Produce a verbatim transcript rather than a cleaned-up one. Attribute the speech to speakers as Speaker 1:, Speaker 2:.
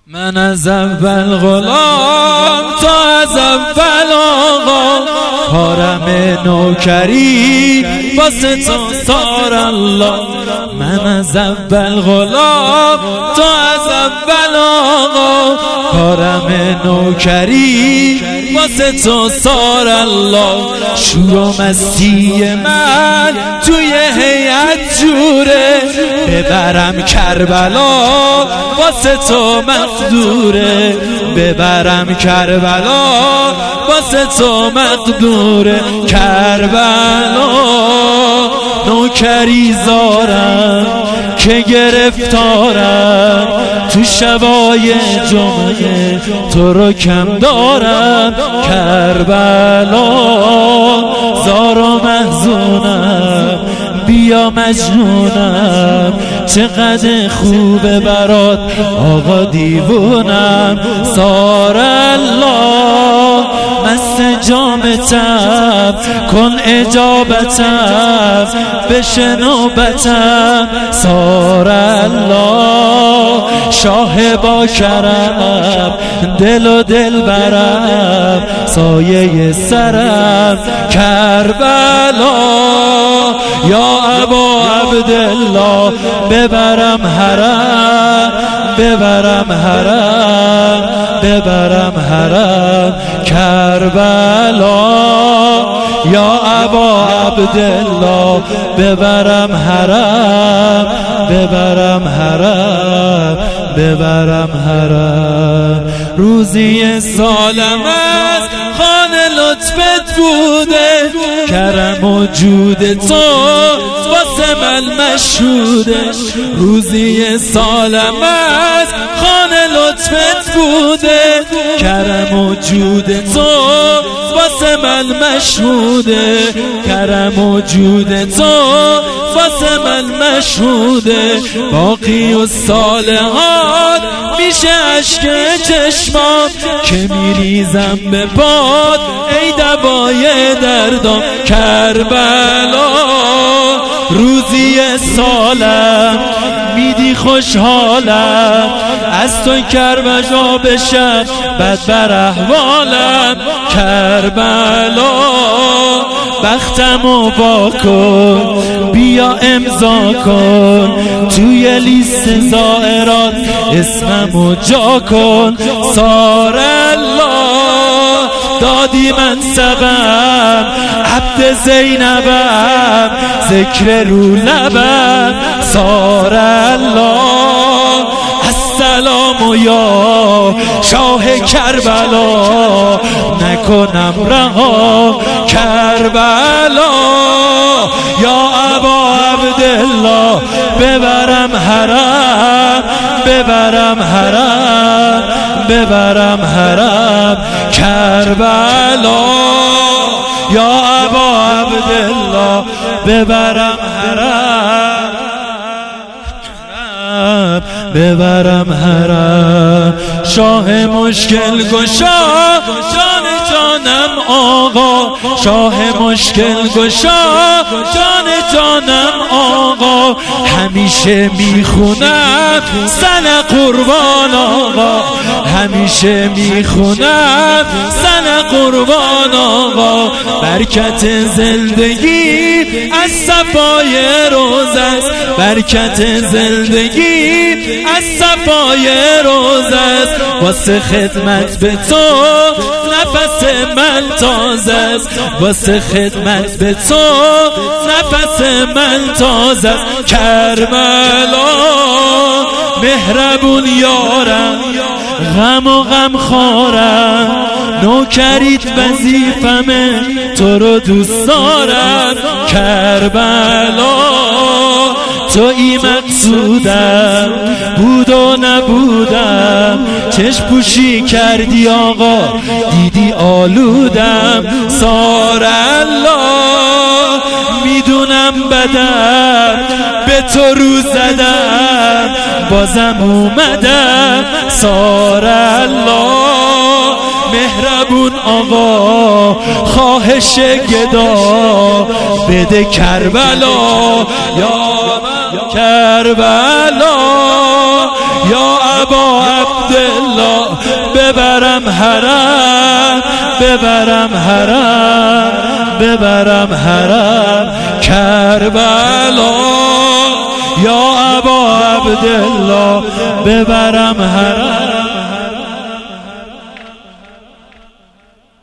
Speaker 1: من از اول غلام تا از اول آقا، کارم نوکری واسه تو سار الله. من از اول غلام تا از اول آقا، کارم نوکری واسه تو سار الله. شور و مستی من توی هیئت جوره، ببرم کربلا واسه تو مقدوره، ببرم کربلا واسه تو مقدوره. کربلا نوکری زارم که گرفتارم، تو شبای جمعه تو رو کم دارم. کربلا زار و محزونم، بیا مجنونم، چقدر خوبه برات آقا دیوونم. سار الله مست جامتم، کن اجابتم، بشه نوبتم. سار الله شاه با کرم، دل و دل برم، سایه سرم. کربلا یا ابا عبدالله، ببرم حرم، ببرم حرم، ببرم حرم. کربلا یا ابا عبدالله، ببرم حرم، ببرم حرم، ببرم حرم. روزی سالم از خانه لطفت بوده، کرم و جود تو واسه من مشهوده. روزی سالم از خانه لطفت بوده، کرم و جود تو واسه من مشهوده، کرم و جود تو واسه من مشهوده. باقی و صالحات میشه عشق چشمام، که میریزم به باد ای دوای دردام. کربلا روزی سالم میدی خوشحالم، از تو کربلا بشم بد بر احوالم. کربلا بختمو با کن، بیا امضا کن، توی لیست زائرات اسممو جا کن. سار الله دادی منصبم، عبد زینبم، ذکر رو لبم. سار الله السلام یا شاه کربلا، نکنم رها. کربلا یا ابا عبدالله، ببرم حرم، ببرم حرم، ببرم حرم. کربلا یا ابا عبدالله، ببرم حرم، ببرم حرم. شاه مشکل گشا جان جانم آقا، شاه مشکل گشا جان جانم آقا. همیشه میخونم سن قربان آقا، همیشه میخونم سن قربان آقا. برکت زندگی از صفای روز است، برکت زندگی از صفای روز است. واسه خدمت به تو نفس من تازه است، واسه خدمت به تو نفس من تازه است. کربلا مهربون یارم، غم و غم خارم، نوکریت وظیفمه، تو رو دوست دارم. کربلا تو ای مقصودم، بود و نبودم، چشم پوشی کردی آقا، دیدی آلودم. سار الله میدونم بدم، به تو رو زدم، بازم اومدم. سار الله مهربون آقا، خواهش گدا بده کربلا. یا کربلا یا ابا عبدالله ببرم حرم، ببرم حرم، ببرم حرم کربلا یا ابا عبدالله، ببرم حرم.